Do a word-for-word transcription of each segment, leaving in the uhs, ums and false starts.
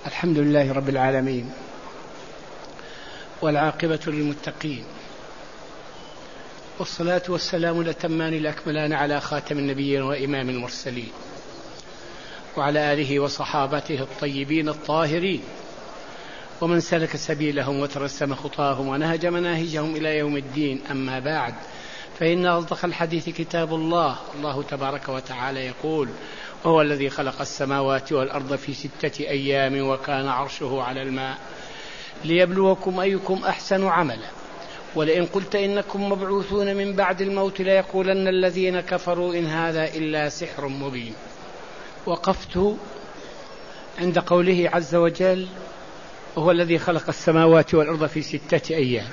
الحمد لله رب العالمين، والعاقبة للمتقين، والصلاة والسلام الأتمان الأكملان على خاتم النبيين وإمام المرسلين، وعلى آله وصحابته الطيبين الطاهرين، ومن سلك سبيلهم وترسم خطاهم ونهج مناهجهم إلى يوم الدين. أما بعد، فإن أصدق الحديث كتاب الله. الله تبارك وتعالى يقول: وهو الذي خلق السماوات والأرض في ستة أيام وكان عرشه على الماء ليبلوكم أيكم أحسن عملا ولئن قلت إنكم مبعوثون من بعد الموت ليقولن الذين كفروا إن هذا إلا سحر مبين. وقفت عند قوله عز وجل: وهو الذي خلق السماوات والأرض في ستة أيام،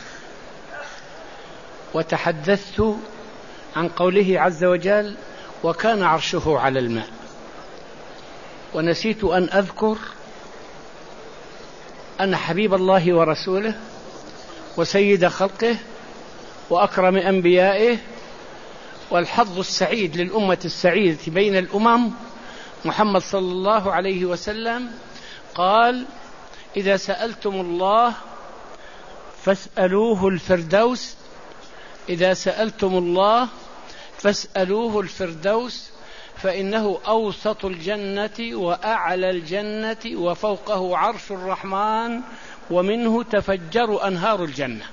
وتحدثت عن قوله عز وجل: وكان عرشه على الماء. ونسيت أن أذكر أن حبيب الله ورسوله وسيد خلقه وأكرم أنبيائه والحظ السعيد للأمة السعيدة بين الأمم محمد صلى الله عليه وسلم قال: إذا سألتم الله فاسألوه الفردوس إذا سألتم الله فاسألوه الفردوس فإنه أوسط الجنة وأعلى الجنة وفوقه عرش الرحمن ومنه تفجر أنهار الجنة.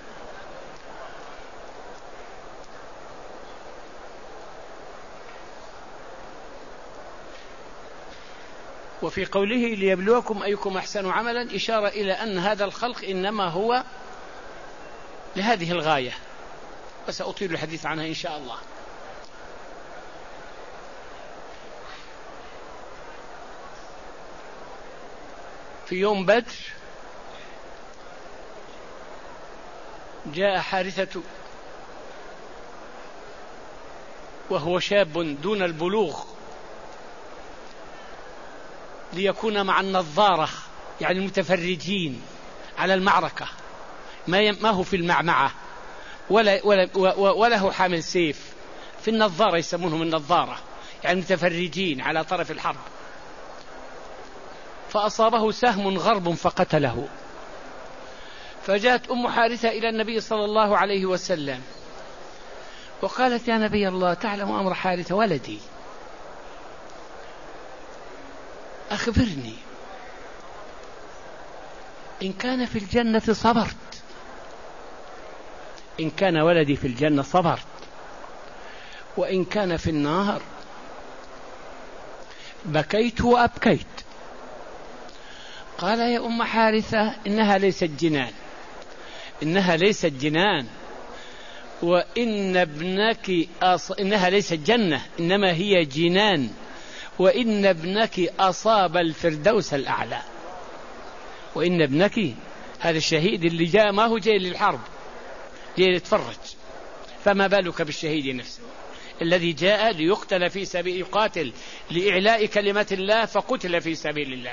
وفي قوله ليبلوكم أيكم أحسن عملا إشارة إلى أن هذا الخلق إنما هو لهذه الغاية، وسأطيل الحديث عنها إن شاء الله. في يوم بدر جاء حارثة وهو شاب دون البلوغ ليكون مع النظارة، يعني المتفرجين على المعركة، ما هو في المعمعة ولا, ولا, ولا هو حامل سيف، في النظارة يسمونهم النظارة، يعني متفرجين على طرف الحرب. فأصابه سهم غرب فقتله. فجاءت أم حارثة إلى النبي صلى الله عليه وسلم وقالت: يا نبي الله، تعلم أمر حارثة ولدي، أخبرني، إن كان في الجنة صبرت، إن كان ولدي في الجنة صبرت، وإن كان في النار بكيت وأبكيت. قال: يا أم حارثة، إنها ليست جنان إنها ليست جنان وإن ابنك أص... إنها ليست جنة إنما هي جنان، وإن ابنك أصاب الفردوس الأعلى. وإن ابنك هذا الشهيد اللي جاء ما هو جاي للحرب، جاي يتفرج، فما بالك بالشهيد نفسه الذي جاء ليقتل في سبيل يقاتل لإعلاء كلمة الله فقتل في سبيل الله.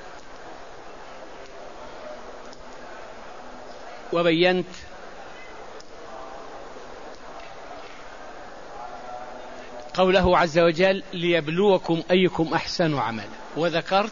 وبينت قوله عز وجل: ليبلوكم أيكم أحسن عملا، وذكرت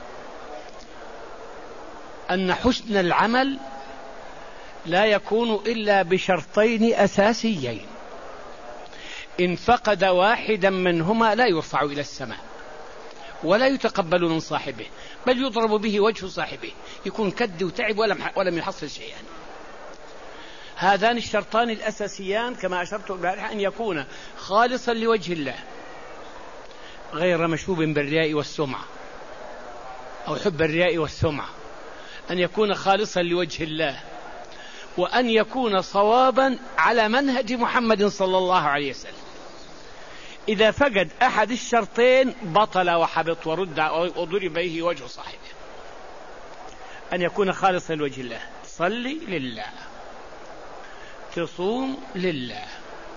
أن حسن العمل لا يكون إلا بشرطين أساسيين، إن فقد واحدا منهما لا يرفع إلى السماء ولا يتقبل من صاحبه، بل يضرب به وجه صاحبه، يكون كد وتعب ولم يحصل شيئا. هذان الشرطان الأساسيان كما أشرت البارحة: أن يكون خالصا لوجه الله غير مشوب بالرياء والسمعة أو حب الرياء والسمعة، أن يكون خالصا لوجه الله، وأن يكون صوابا على منهج محمد صلى الله عليه وسلم. إذا فقد أحد الشرطين بطل وحبط ورد وضرب به وجه صاحبه. أن يكون خالصا لوجه الله، تصلي لله، تصوم لله،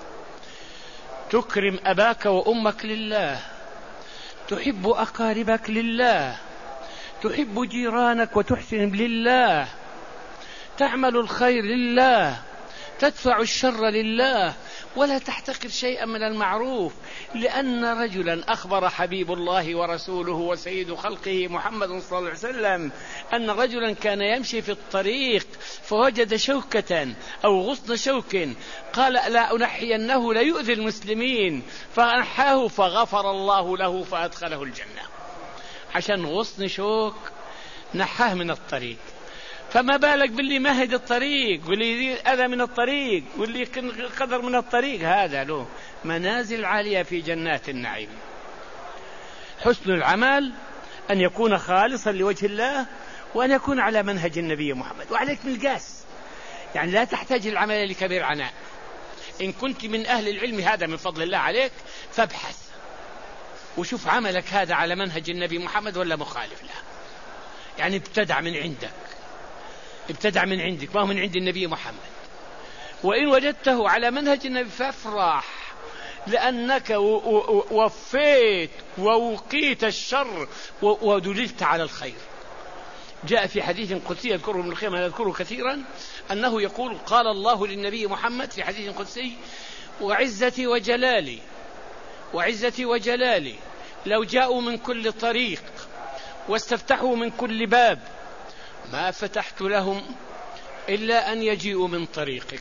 تكرم أباك وأمك لله، تحب أقاربك لله، تحب جيرانك وتحسن لله، تعمل الخير لله، تدفع الشر لله، ولا تحتقر شيئا من المعروف، لأن رجلا أخبر حبيب الله ورسوله وسيد خلقه محمد صلى الله عليه وسلم أن رجلا كان يمشي في الطريق فوجد شوكة أو غصن شوك، قال لا أنحينه ليؤذي المسلمين، فنحاه فغفر الله له فأدخله الجنة، عشان غصن شوك نحاه من الطريق. فما بالك باللي مهد الطريق واللي أذى من الطريق واللي قدر من الطريق، هذا له منازل عالية في جنات النعيم. حسن العمل أن يكون خالصا لوجه الله، وأن يكون على منهج النبي محمد، وعليك من القاس، يعني لا تحتاج العمل لكبير عناء. إن كنت من أهل العلم هذا من فضل الله عليك، فابحث وشوف عملك هذا على منهج النبي محمد ولا مخالف له. يعني ابتدع من عندك، ابتدع من عندك، ما هو من عند النبي محمد. وإن وجدته على منهج النبي فافرح، لأنك وفيت ووقيت الشر ودللت على الخير. جاء في حديث قدسي يذكره ابن القيم يذكره كثيرا، أنه يقول قال الله للنبي محمد في حديث قدسي: وعزتي وجلالي وعزتي وجلالي لو جاءوا من كل طريق واستفتحوا من كل باب ما فتحت لهم إلا أن يجيئوا من طريقك.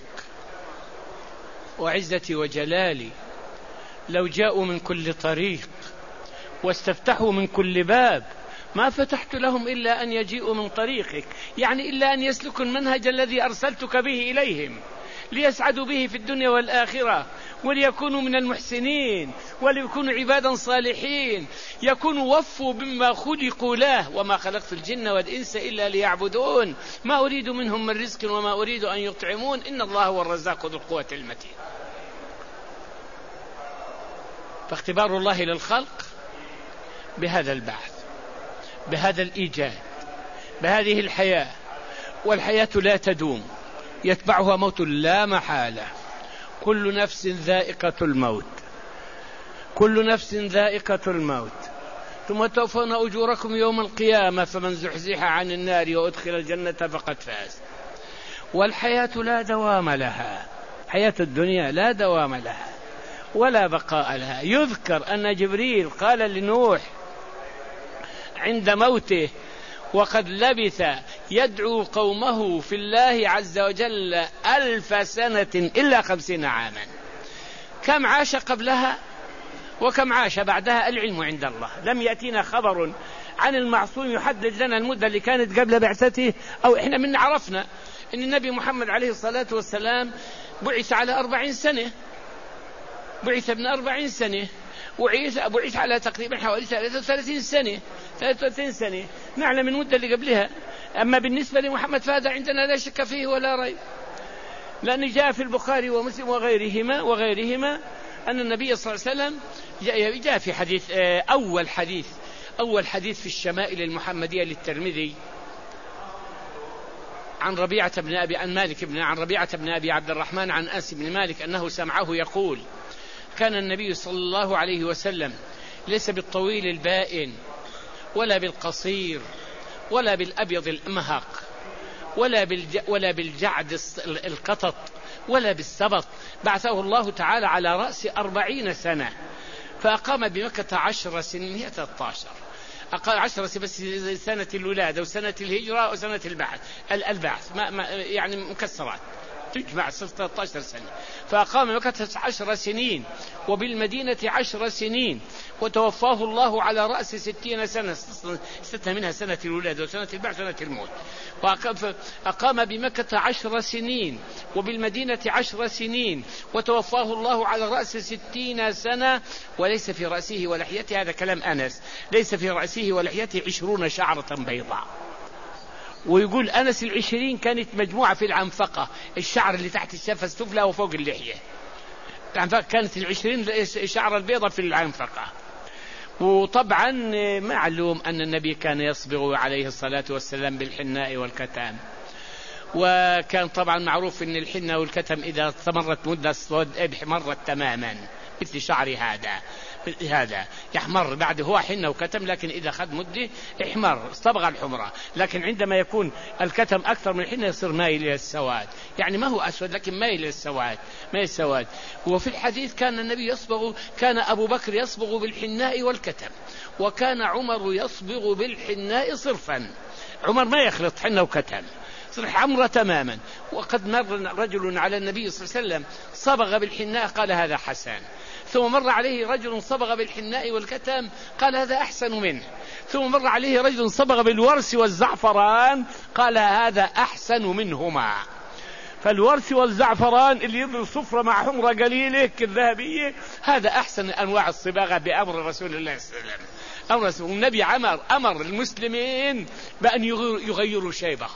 وعزتي وجلالي لو جاءوا من كل طريق واستفتحوا من كل باب ما فتحت لهم إلا أن يجيئوا من طريقك، يعني إلا أن يسلكوا المنهج الذي أرسلتك به إليهم ليسعدوا به في الدنيا والآخرة، وليكونوا من المحسنين، وليكونوا عبادا صالحين، يكونوا وفوا بما خلقوا له. وما خلقت الجن والإنس إلا ليعبدون ما أريد منهم من رزق وما أريد أن يطعمون إن الله هو الرزاق ذو القوة المتين. فاختبار الله للخلق بهذا البعث، بهذا الإيجاد، بهذه الحياة، والحياة لا تدوم، يتبعها موت لا محالة. كل نفس ذائقة الموت، كل نفس ذائقة الموت، ثم توفون أجوركم يوم القيامة فمن زحزح عن النار وأدخل الجنة فقد فاز. والحياة لا دوام لها، حياة الدنيا لا دوام لها ولا بقاء لها. يذكر أن جبريل قال لنوح عند موته وقد لبث يدعو قومه في الله عز وجل ألف سنة إلا خمسين عاما، كم عاش قبلها وكم عاش بعدها؟ العلم عند الله. لم يأتينا خبر عن المعصوم يحدد لنا المدة اللي كانت قبل بعثته، أو إحنا من عرفنا أن النبي محمد عليه الصلاة والسلام بعث على أربعين سنة، بعث ابن أربعين سنة، وبعث على تقريبا حوالي ثلاثة وثلاثين سنة، ثلاثة وثلاثين سنة نعلم المدة اللي قبلها. أما بالنسبة لمحمد فهذا عندنا لا شك فيه ولا ريب، لأن جاء في البخاري ومسلم وغيرهما وغيرهما أن النبي صلى الله عليه وسلم جاء, جاء في حديث أول حديث أول حديث في الشمائل المحمدية للترمذي عن ربيعة بن أبي عن مالك بن عن ربيعة بن أبي عبد الرحمن عن أنس بن مالك أنه سمعه يقول: كان النبي صلى الله عليه وسلم ليس بالطويل البائن ولا بالقصير ولا بالأبيض الأمهق ولا بالج ولا بالجعد القطط ولا بالسبط، بعثه الله تعالى على رأس أربعين سنة، فأقام بمكة عشر سنين، هي ثلاثة عشر أقام عشر بس سنة الولادة وسنة الهجرة وسنة البعث البعث ما ما يعني مكسرات تجمع ثلاثة عشر سنة. فأقام مكة عشر سنين وبالمدينة عشر سنين، وتوفاه الله على رأس ستين سنة، ستة منها سنة الولادة وسنة البعث وسنة الموت. فأقام بمكة عشر سنين وبالمدينة عشر سنين، وتوفاه الله على رأس ستين سنة، وليس في رأسه ولحيته، هذا كلام أنس، ليس في رأسه ولحيته عشرون شعرة بيضاء. ويقول أنس العشرين كانت مجموعة في العنفقة، الشعر اللي تحت الشفة السفلى وفوق اللحية، العنفقة كانت العشرين شعر البيضة في العنفقة. وطبعا معلوم أن النبي كان يصبغ عليه الصلاة والسلام بالحناء والكتام، وكان طبعا معروف أن الحنة والكتم إذا استمرت مدة الصود مرت تماما مثل شعر هذا، هذا يحمر بعد، هو حنة وكتم، لكن إذا أخذ مدة احمر صبغ الحمرة، لكن عندما يكون الكتم أكثر من الحنة يصير مايل إلى السواد، يعني ما هو أسود لكن مايل إلى السواد، مايل السواد. وفي الحديث كان النبي يصبغ، كان أبو بكر يصبغ بالحناء والكتم، وكان عمر يصبغ بالحناء صرفا، عمر ما يخلط حنة وكتم، صرح حمرة تماما. وقد مر رجل على النبي صلى الله عليه وسلم صبغ بالحناء قال هذا حسن، ثم مر عليه رجل صبغ بالحناء والكتم قال هذا أحسن منه، ثم مر عليه رجل صبغ بالورس والزعفران قال هذا أحسن منهما. فالورس والزعفران اللي يضرب صفرة مع حمرة قليلة كالذهبية هذا أحسن أنواع الصباغة بأمر رسول الله صلى الله عليه وسلم. أمر رسول النبي عمر أمر المسلمين بأن يغيروا شيبه.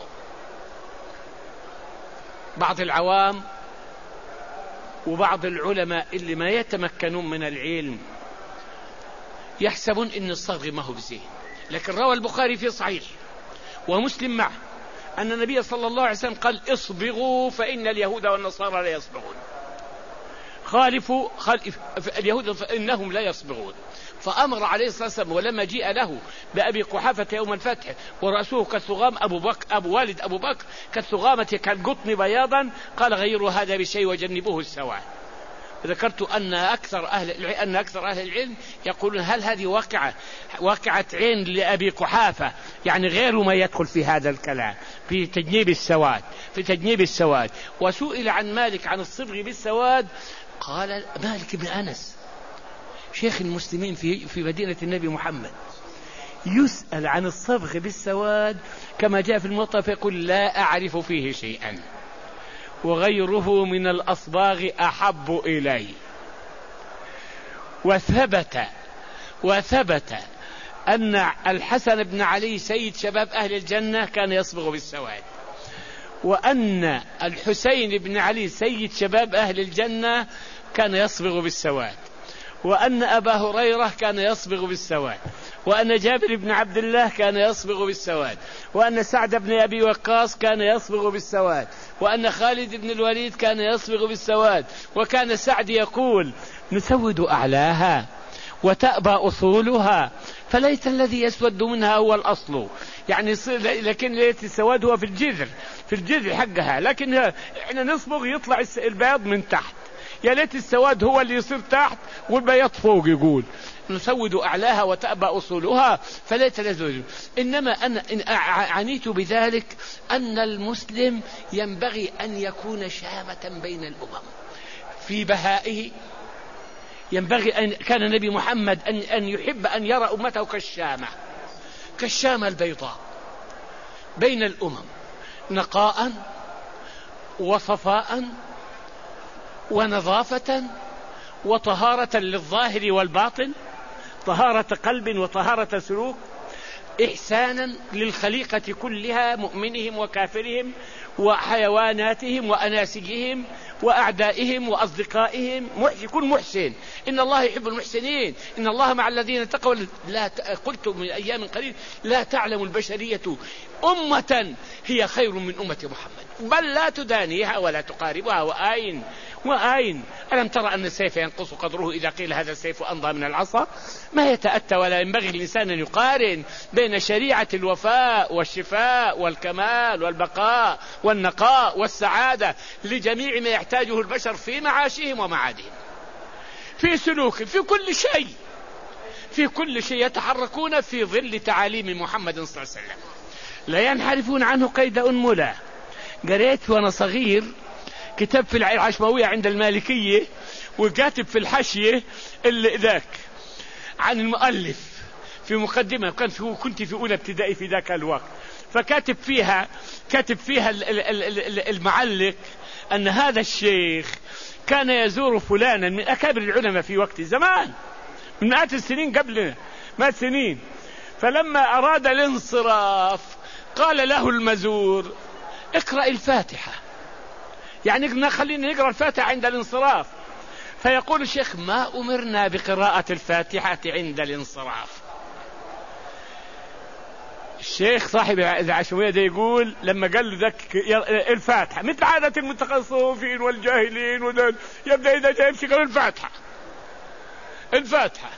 بعض العوام وبعض العلماء اللي ما يتمكنون من العلم يحسبون ان الصبغ ما هو بزين، لكن روى البخاري في صحيح ومسلم معه ان النبي صلى الله عليه وسلم قال اصبغوا فان اليهود والنصارى لا يصبغون، خالفوا خالف اليهود فانهم لا يصبغون. فأمر عليه الصلاة والسلام، ولما جيء له بأبي قحافة يوم الفتح ورأسه كالثغام أبو بكر أبو والد أبو بكر كالثغامة كالقطن بياضا قال غيروا هذا بشيء وجنبوه السواد. ذكرت أن أكثر أهل أن أكثر أهل العلم يقولون هل هذه واقعة واقعة عين لأبي قحافة، يعني غير ما يدخل في هذا الكلام في تجنيب السواد في تجنيب السواد. وسئل عن مالك عن الصبغ بالسواد قال مالك بن أنس شيخ المسلمين في في مدينة النبي محمد يسأل عن الصبغ بالسواد كما جاء في الموطأ فيقول لا أعرف فيه شيئا وغيره من الأصباغ أحب إلي. وثبت وثبت أن الحسن بن علي سيد شباب أهل الجنة كان يصبغ بالسواد، وأن الحسين بن علي سيد شباب أهل الجنة كان يصبغ بالسواد، وأن أبا هريرة كان يصبغ بالسواد، وأن جابر بن عبد الله كان يصبغ بالسواد، وأن سعد بن أبي وقاص كان يصبغ بالسواد، وأن خالد بن الوليد كان يصبغ بالسواد. وكان سعد يقول نسود أعلاها وتأبى أصولها فليت الذي يسود منها هو الأصل، يعني لكن ليت السواد هو في الجذر في الجذر حقها، لكن احنا نصبغ يطلع البياض من تحت، يا ليت السواد هو اللي يصير تحت والبياض فوق. يقول نسود أعلاها وتأبى أصولها فليت الذي. إنما أنا عنيت بذلك أن المسلم ينبغي أن يكون شامة بين الأمم في بهائه. ينبغي أن كان النبي محمد أن, أن يحب أن يرى أمته كالشامة كالشامة البيضاء بين الأمم، نقاء وصفاء ونظافة وطهارة للظاهر والباطن، طهارة قلب وطهارة سلوك، إحسانا للخليقة كلها مؤمنهم وكافرهم وحيواناتهم وأناسجهم وأعدائهم وأصدقائهم. كن محسن، إن الله يحب المحسنين، إن الله مع الذين اتقوا. لا قلت من أيام قليل لا تعلم البشرية أمة هي خير من أمة محمد، بل لا تدانيها ولا تقاربها. وآين وآين ألم ترى أن السيف ينقص قدره إذا قيل هذا السيف أمضى من العصا؟ ما يتأتى ولا ينبغي الإنسان أن يقارن بين شريعة الوفاء والشفاء والكمال والبقاء والنقاء والسعادة لجميع ما يحتاجه البشر في معاشهم ومعادهم، في سلوك، في كل شيء في كل شيء يتحركون في ظل تعاليم محمد صلى الله عليه وسلم، لا ينحرفون عنه قيد أنملة. قريت وأنا صغير كتاب في العشماوية عند المالكية، وكاتب في الحاشية اللي ذاك عن المؤلف في مقدمة، كنت كنت في أولى ابتدائي في ذاك الوقت، فكاتب فيها كاتب فيها المعلق أن هذا الشيخ كان يزور فلانا من أكابر العلماء في وقت زمان من مئات السنين قبلنا مئات سنين، فلما أراد الانصراف قال له المزور اقرأ الفاتحة، يعني خلينا نقرأ الفاتحة عند الانصراف. فيقول الشيخ ما أمرنا بقراءة الفاتحة عند الانصراف. الشيخ صاحب العشوية ده يقول لما قال له ذاك الفاتحة مثل عادة المتخصصين والجاهلين ودول يبدأ إذا جاء يمشي قال الفاتحة الفاتحة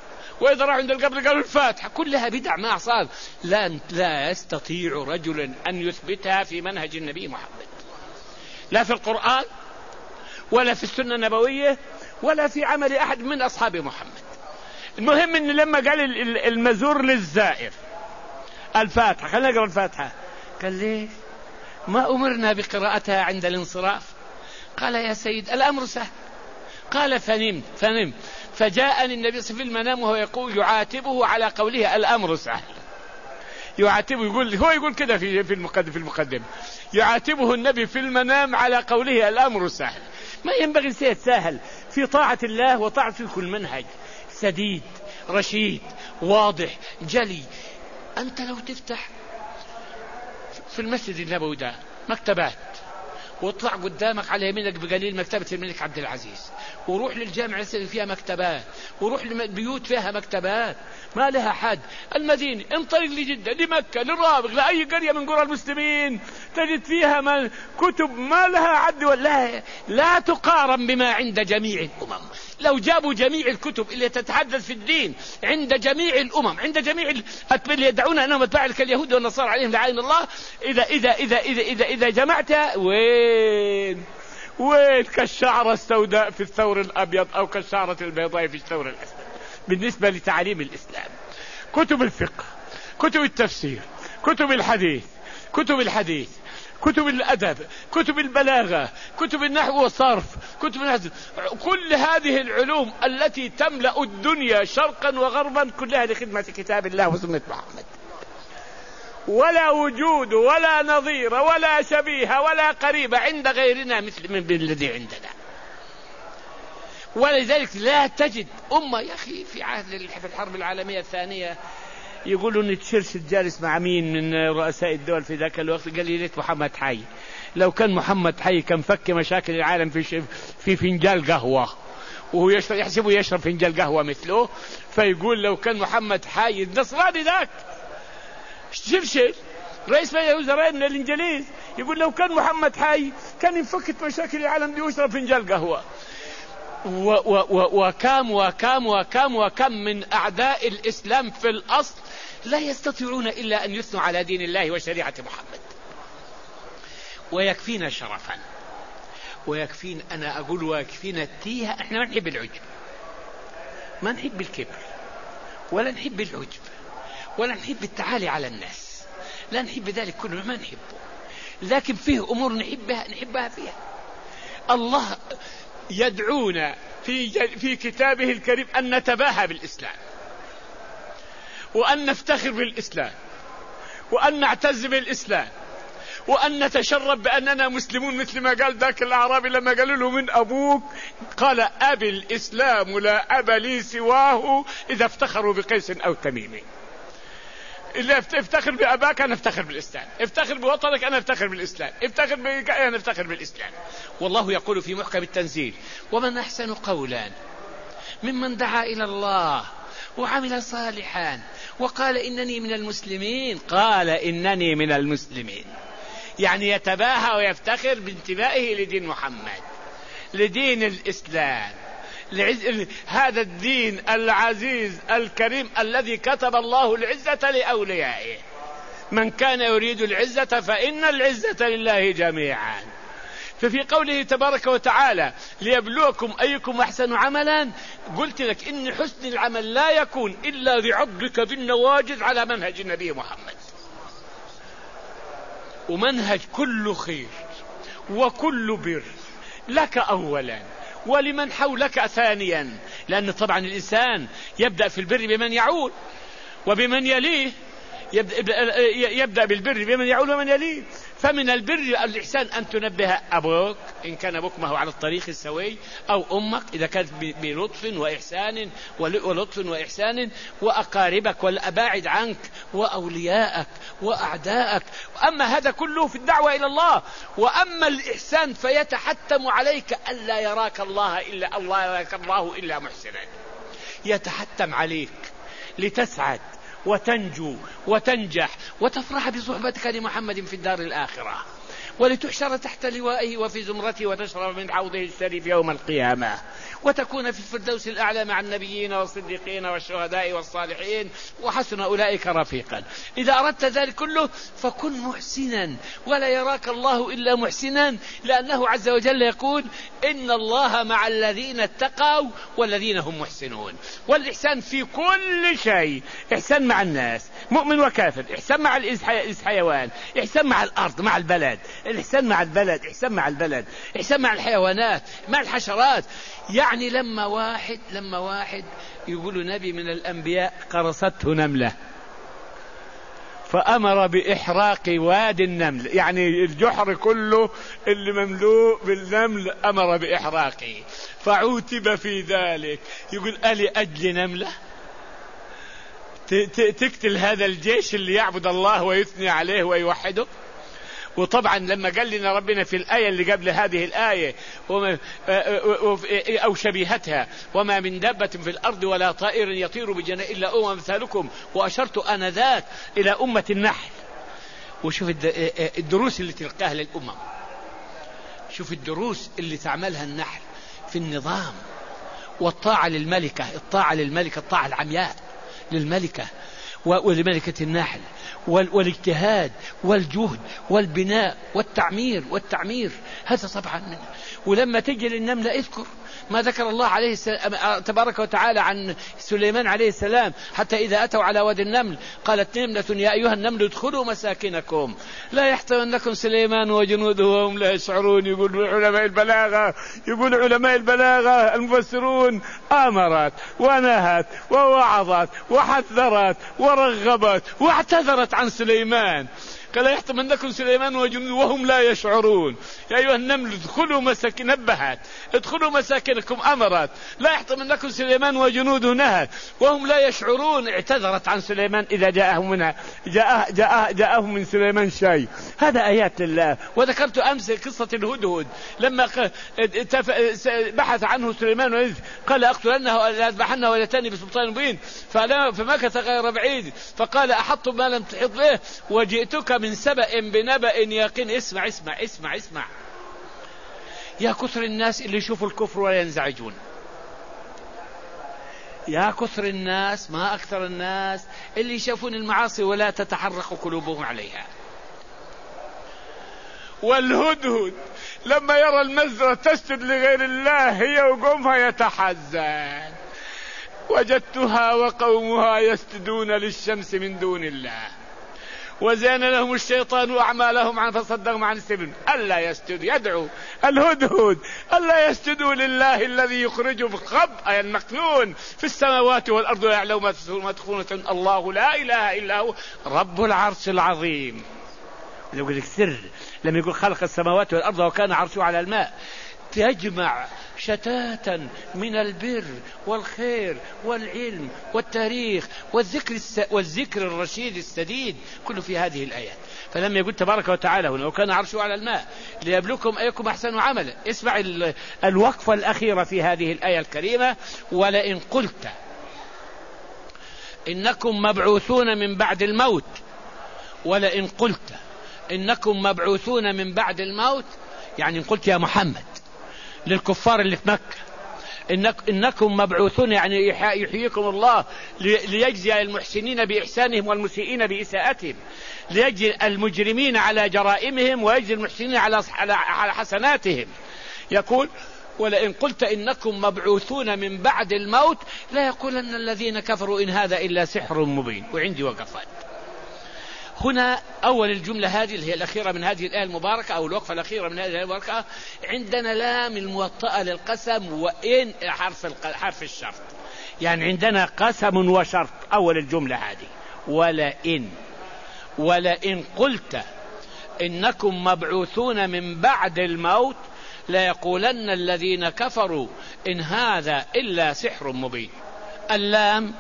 وإذا راحوا عند القبر قالوا الفاتحة، كلها بدع ما صار. لا, لا يستطيع رجل أن يثبتها في منهج النبي محمد، لا في القرآن ولا في السنة النبوية ولا في عمل أحد من أصحاب محمد. المهم أن لما قال المزور للزائر الفاتحة، خلينا نقرأ الفاتحة، قال ليه ما أمرنا بقراءتها عند الانصراف؟ قال يا سيد الأمر سهل. قال فنمت فنمت فجاءني النبي صلى الله عليه وسلم في المنام وهو يقول يعاتبه على قوله الأمر سهل. يعاتبه، يقول هو يقول كده في في المقدم في المقدمة يعاتبه النبي في المنام على قوله الأمر سهل. ما ينبغي شيء سهل في طاعة الله وطاعة كل منهج سديد رشيد واضح جلي. أنت لو تفتح في المسجد النبوي ده مكتبات واطلع قدامك على يمينك بقليل مكتبة الملك عبد العزيز، وروح للجامعة اللي فيها مكتبات، وروح للبيوت فيها مكتبات ما لها حد. المدينة انطلق لجدة لمكة للرابغ لأي قرية من قرى المسلمين تجد فيها ما كتب ما لها عد ولا لا تقارن بما عند جميع الأمم. لو جابوا جميع الكتب اللي تتحدث في الدين عند جميع الأمم عند جميع اللي يدعون أنهم أتباع اليهود والنصارى عليهم لعين الله، إذا إذا إذا إذا إذا, إذا جمعتها وين وين كالشعرة السوداء في الثور الأبيض أو كالشعرة البيضاء في الثور الأسود بالنسبة لتعاليم الإسلام. كتب الفقه، كتب التفسير، كتب الحديث، كتب الحديث كتب الأدب، كتب البلاغة، كتب النحو والصرف، كتب النحو، كل هذه العلوم التي تملأ الدنيا شرقا وغربا كلها لخدمة كتاب الله وسنة محمد، ولا وجود ولا نظير ولا شبيه ولا قريب عند غيرنا مثل من الذي عندنا. ولذلك لا تجد أمة يا أخي في عهد في الحرب العالمية الثانية يقولوا ان تشرشل جالس مع مين من رؤساء الدول في ذاك الوقت، قال لي ليت محمد حي. لو كان محمد حي كان فك مشاكل العالم في في فنجال قهوة، وهو يشرب يحسبه يشرب فنجال قهوة مثله، فيقول لو كان محمد حي النصراني ذاك شرشل رئيس وزراء من الانجليز يقول لو كان محمد حي كان يفكت مشاكل العالم دي ويشرب فنجال قهوة. وكم وكم وكم وكم من أعداء الإسلام في الأصل لا يستطيعون إلا أن يثنوا على دين الله وشريعة محمد. ويكفينا شرفا ويكفينا، أنا أقول ويكفينا التيهة. إحنا ما نحب العجب، ما نحب الكبر، ولا نحب العجب، ولا نحب التعالي على الناس، لا نحب ذلك كله، ما نحبه. لكن فيه أمور نحبها نحبها فيها. الله يدعونا في في كتابه الكريم أن نتباهى بالإسلام، وأن نفتخر بالإسلام، وأن نعتز بالإسلام، وأن نتشرب بأننا مسلمون، مثل ما قال ذاك الأعرابي لما قالوا له من أبوك؟ قال أبي الإسلام لا أب لي سواه، إذا افتخروا بقيس أو تميم. إذا افتخر بأباك أنا افتخر بالإسلام، افتخر بوطنك أنا افتخر بالإسلام، افتخر بك أنا افتخر بالإسلام. والله يقول في محكم التنزيل: ومن أحسن قولا ممن دعا إلى الله وعمل صالحا وقال إنني من المسلمين. قال إنني من المسلمين، يعني يتباهى ويفتخر بانتمائه لدين محمد، لدين الإسلام، هذا الدين العزيز الكريم الذي كتب الله العزة لأوليائه. من كان يريد العزة فإن العزة لله جميعا. ففي قوله تبارك وتعالى: ليبلوكم أيكم أحسن عملا، قلت لك إن حسن العمل لا يكون إلا بعضك بالنواجذ على منهج النبي محمد، ومنهج كل خير وكل بر لك أولا ولمن حولك ثانيا، لأن طبعا الإنسان يبدأ في البر بمن يعول وبمن يليه، يبدأ بالبر بمن يعول ومن يليه. فمن البر الإحسان أن تنبه أبوك إن كان أبوك ما هو على الطريق السوي، أو أمك إذا كانت بلطف وإحسان ولطف وإحسان، وأقاربك والأباعد عنك وأولياءك وأعداءك. أما هذا كله في الدعوة إلى الله. وأما الإحسان فيتحتم عليك ألا يراك الله إلا الله يراك الله إلا محسنا، يتحتم عليك لتسعد وتنجو وتنجح وتفرح بصحبتك لمحمد في الدار الآخرة، ولتحشر تحت لوائه وفي زمرته وتشرب من حوضه الشريف يوم القيامة، وتكون في الفردوس الأعلى مع النبيين والصديقين والشهداء والصالحين وحسن أولئك رفيقا. إذا أردت ذلك كله فكن محسنا، ولا يراك الله إلا محسنا، لأنه عز وجل يقول إن الله مع الذين اتقوا والذين هم محسنون. والإحسان في كل شيء، إحسان مع الناس، مؤمن وكافر، إحسان مع الحيوان، إحسان مع الأرض، مع البلد، الإحسان مع البلد، إحسان مع البلد، إحسان مع الحيوانات، مع الحشرات. يعني لما واحد لما واحد يقول نبي من الأنبياء قرصته نملة فأمر بإحراق وادي النمل، يعني الجحر كله اللي مملوء بالنمل أمر بإحراقه، فعوتب في ذلك. يقول ألي أجل نملة تقتل هذا الجيش اللي يعبد الله ويثني عليه ويوحده؟ وطبعا لما قال لنا ربنا في الآية اللي قبل هذه الآية أو شبيهتها وما من دابة في الأرض ولا طائر يطير بجناح إلا أمم مثالكم، وأشرت آنذاك إلى أمة النحل. وشوف الدروس اللي تلقاها للأمم، شوف الدروس اللي تعملها النحل في النظام والطاعة للملكة، الطاعة للملكة، الطاعة العمياء للملكة ولملكة النحل، والاجتهاد والجهد والبناء والتعمير والتعمير هذا طبعا منه. ولما تجي للنملة اذكر ما ذكر الله عليه السلام تبارك وتعالى عن سليمان عليه السلام، حتى إذا أتوا على وادي النمل قالت نملة يا أيها النمل ادخلوا مساكنكم لا يحطمنكم سليمان وجنوده وهم لا يشعرون. يقول علماء البلاغة يقول علماء البلاغة المفسرون أمرت ونهت ووعظت وحذرت ورغبت واعتذرت عن سليمان، قال يحطمنكم سليمان وجنوده وهم لا يشعرون. يا أيها النمل ادخلوا مساكن، نبهت ادخلوا مساكنكم، أمرت لا يحطمنكم سليمان وجنوده، نهت وهم لا يشعرون، اعتذرت عن سليمان إذا جاءهم منها جاء جاء جاءهم من سليمان شيء. هذا آيات الله. وذكرت أمس قصة الهدهد لما بحث عنه سليمان قال أقتلنه ولا أذبحنه ولا تأتيني بسلطان مبين، فمكث غير بعيد فقال أحط ما لم تحط به وجئتك من سبأ بنبأ يقين. اسمع اسمع اسمع اسمع يا كثر الناس اللي يشوفوا الكفر ولا ينزعجون، يا كثر الناس ما أكثر الناس اللي يشوفون المعاصي ولا تتحرق قلوبهم عليها. والهدهد لما يرى المزرعة تسجد لغير الله هي وقومها يتحزن، وجدتها وقومها يسجدون للشمس من دون الله وزين لهم الشيطان أعمالهم عن فصدهم عن السبيل ألا يسجدوا. يدعو الهدهد ألا يسجدوا لله الذي يخرجه في الخبأ المكنون في السماوات والأرض ويعلم ما تخفون. الله لا إله إلا هو رب العرش العظيم. يقول لك سر لما يقول خلق السماوات والأرض وكان عرشه على الماء، تجمع شتاتا من البر والخير والعلم والتاريخ والذكر الس... والذكر الرشيد السديد كله في هذه الآيات. فلما يقول تبارك وتعالى لو كان عرشه على الماء ليبلوكم أيكم أحسن عملا، اسمع ال... الوقفة الأخيرة في هذه الآية الكريمة: ولئن قلت إنكم مبعوثون من بعد الموت، ولئن قلت إنكم مبعوثون من بعد الموت، يعني إن قلت يا محمد للكفار اللي في مكة إنك إنكم مبعوثون، يعني يحييكم الله ليجزي المحسنين بإحسانهم والمسيئين بإساءتهم، ليجزي المجرمين على جرائمهم ويجزي المحسنين على على حسناتهم. يقول ولئن قلت إنكم مبعوثون من بعد الموت لا يقولن الذين كفروا إن هذا إلا سحر مبين. وعندي وقفات هنا. أول الجملة هذه اللي هي الأخيرة من هذه الآية المباركة أو الوقفة الأخيرة من هذه الآية المباركة، عندنا لام الموطأة للقسم وإن حرف حرف الشرط، يعني عندنا قسم وشرط. أول الجملة هذه ولئن ولئن قلت إنكم مبعوثون من بعد الموت لا يقولن الذين كفروا إن هذا إلا سحر مبين. اللام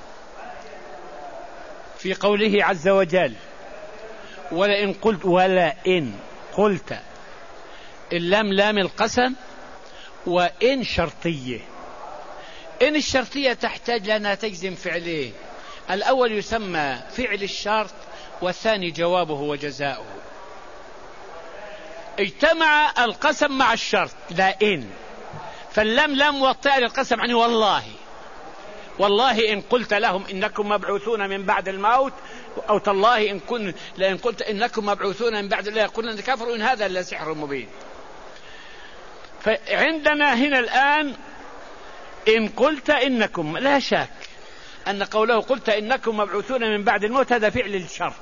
في قوله عز وجل ولئن قلت، ولئن قلت اللام لام القسم، وإن شرطية. إن الشرطية تحتاج لأنها تجزم فعلين، الأول يسمى فعل الشرط والثاني جوابه وجزاؤه. اجتمع القسم مع الشرط لا إن، فاللم لم وطئ للقسم يعني والله، والله إن قلت لهم إنكم مبعوثون من بعد الموت، أو تالله إن كن لإن قلت إنكم مبعوثون من بعد الله يقولون كفروا إن هذا إلا سحر مبين. فعندنا هنا الآن إن قلت إنكم، لا شك أن قوله قلت إنكم مبعوثون من بعد الموت هذا فعل الشرط،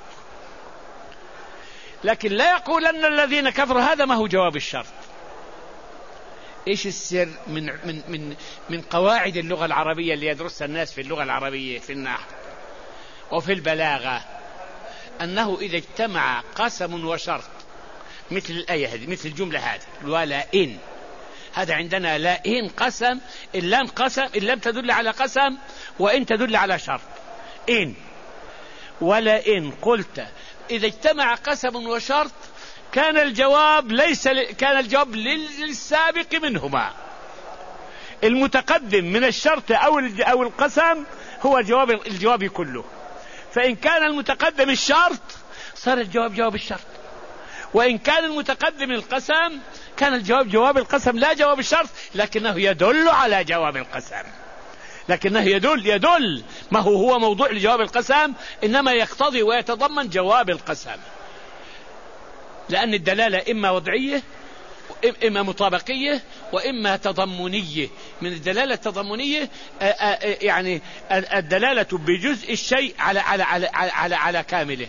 لكن لا يقول أن الذين كفروا هذا ما هو جواب الشرط. إيش السر من من من من قواعد اللغة العربية اللي يدرسها الناس في اللغة العربية في النحو وفي البلاغة؟ أنه إذا اجتمع قسم وشرط مثل الآية هذه، مثل الجملة هذه ولا إن، هذا عندنا لا إن قسم، إن لم قسم، إن لم تدل على قسم، وإن تدل على شرط. إن ولا إن قلت إذا اجتمع قسم وشرط كان الجواب ليس ل... كان الجواب للسابق منهما، المتقدم من الشرط أو ال... أو القسم هو الجواب الجواب كله. فإن كان المتقدم الشرط صار الجواب جواب الشرط، وإن كان المتقدم القسم كان الجواب جواب القسم لا جواب الشرط، لكنه يدل على جواب القسم، لكنه يدل يدل ما هو هو موضوع لجواب القسم، إنما يقتضي ويتضمن جواب القسم، لأن الدلالة إما وضعية إما مطابقية وإما تضمنية. من الدلالة التضمنية يعني الدلالة بجزء الشيء على على على على, على كامله.